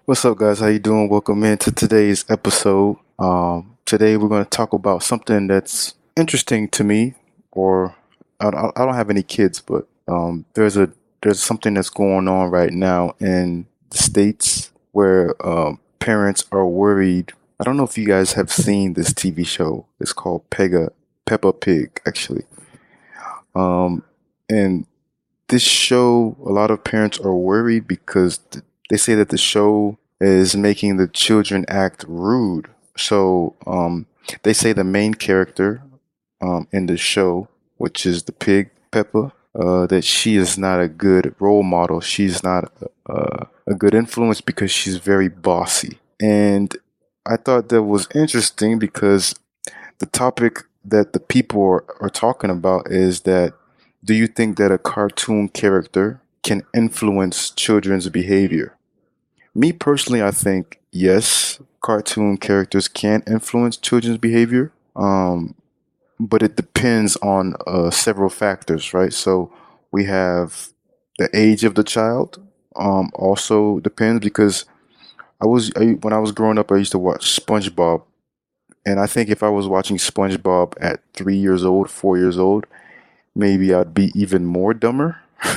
What's up, guys? How you doing? Welcome into today's episode. Today we're going to talk about something that's interesting to me, or I don't have any kids, but there's something that's going on right now in the states where parents are worried. I don't know if you guys have seen this TV show. It's called Peppa Pig, actually. Um, and this show, a lot of parents are worried because they say that the show is making the children act rude. So they say the main character in the show, which is the pig Peppa, that she is not a good role model. She's not a good influence because she's very bossy. And I thought that was interesting because the topic that the people are talking about is that do you think that a cartoon character can influence children's behavior? Me personally, I think yes, cartoon characters can influence children's behavior, but it depends on several factors, right? So we have the age of the child. Also depends because when I was growing up, I used to watch SpongeBob, and I think if I was watching SpongeBob at 3 years old, 4 years old, maybe I'd be even more dumber.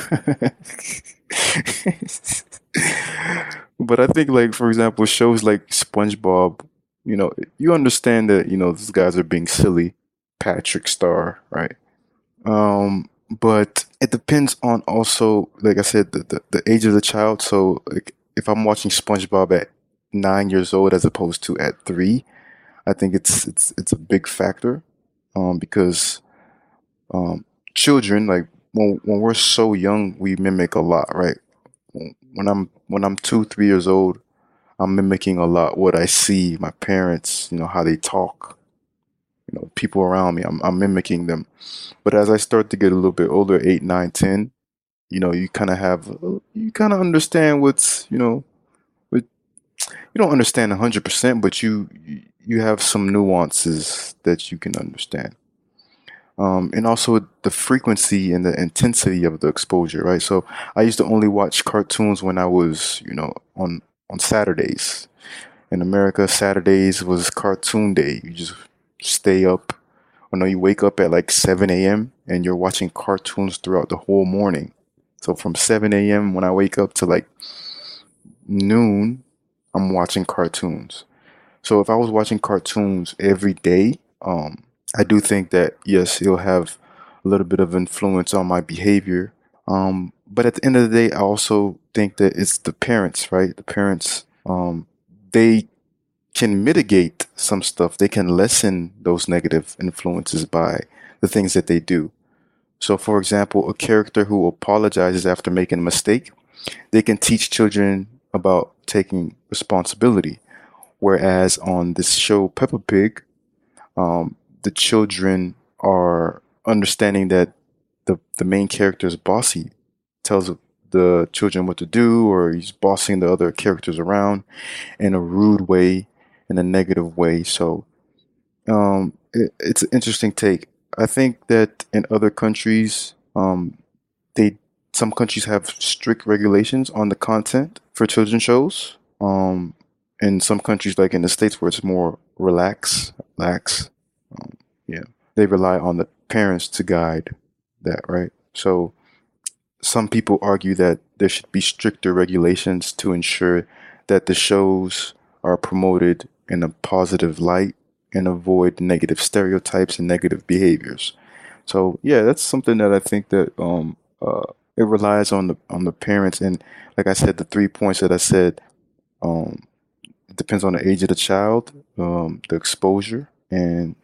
But I think, like, for example, shows like SpongeBob, you understand that, these guys are being silly. Patrick Star, right? But it depends on also, like I said, the age of the child. So, like, if I'm watching SpongeBob at 9 years old as opposed to at three, I think it's a big factor, because um, children, like, when we're so young, we mimic a lot, right? When I'm 2, 3 years old, I'm mimicking a lot what I see my parents, how they talk, people around me. I'm mimicking them. But as I start to get a little bit older, 8, 9, 10, you kind of understand what you don't understand 100%, but you have some nuances that you can understand. And also the frequency and the intensity of the exposure, right? So I used to only watch cartoons when I was, on Saturdays. In America, Saturdays was cartoon day. You just stay up. I know you wake up at like 7 a.m. and you're watching cartoons throughout the whole morning. So from 7 a.m. when I wake up to like noon, I'm watching cartoons. So if I was watching cartoons every day, I do think that yes, it'll have a little bit of influence on my behavior. But at the end of the day, I also think that it's the parents, right? The parents, they can mitigate some stuff. They can lessen those negative influences by the things that they do. So, for example, a character who apologizes after making a mistake, they can teach children about taking responsibility. Whereas on this show, Peppa Pig, the children are understanding that the main character is bossy, tells the children what to do, or he's bossing the other characters around in a rude way, in a negative way. So it's an interesting take. I think that in other countries, they some countries have strict regulations on the content for children's shows. In some countries, like in the States, where it's more lax, yeah, they rely on the parents to guide that, right? So some people argue that there should be stricter regulations to ensure that the shows are promoted in a positive light and avoid negative stereotypes and negative behaviors. So yeah, that's something that I think that it relies on the parents, and like I said, the 3 points that I said, um it depends on the age of the child, the exposure, and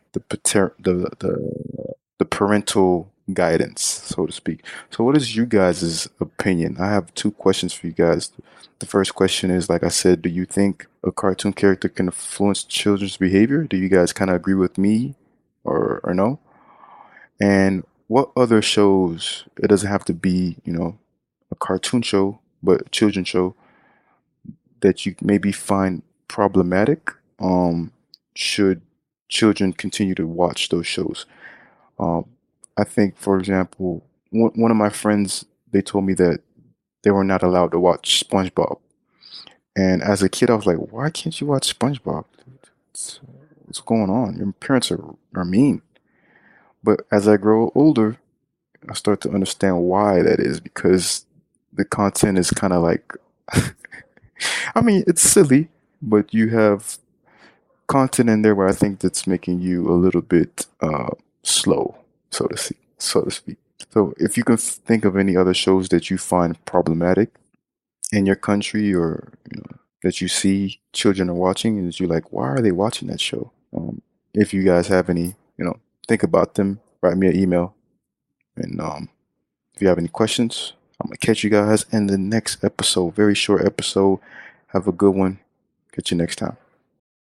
the parental guidance, so to speak. So, what is you guys' opinion? I have two questions for you guys. The first question is, like I said, do you think a cartoon character can influence children's behavior? Do you guys kind of agree with me, or no? And what other shows? It doesn't have to be, a cartoon show, but a children's show that you maybe find problematic. Should children continue to watch those shows? Um, I think, for example, one of my friends, they told me that they were not allowed to watch SpongeBob, And as a kid, I was like, why can't you watch SpongeBob? What's going on? Your parents are mean. But as I grow older, I start to understand why that is because the content is kind of like, I mean, it's silly, but you have content in there where I think that's making you a little bit slow, so to speak. So if you can think of any other shows that you find problematic in your country or that you see children are watching, and you're like, why are they watching that show? If you guys have any, think about them. Write me an email, and if you have any questions, I'm gonna catch you guys in the next episode. Very short episode. Have a good one. Catch you next time.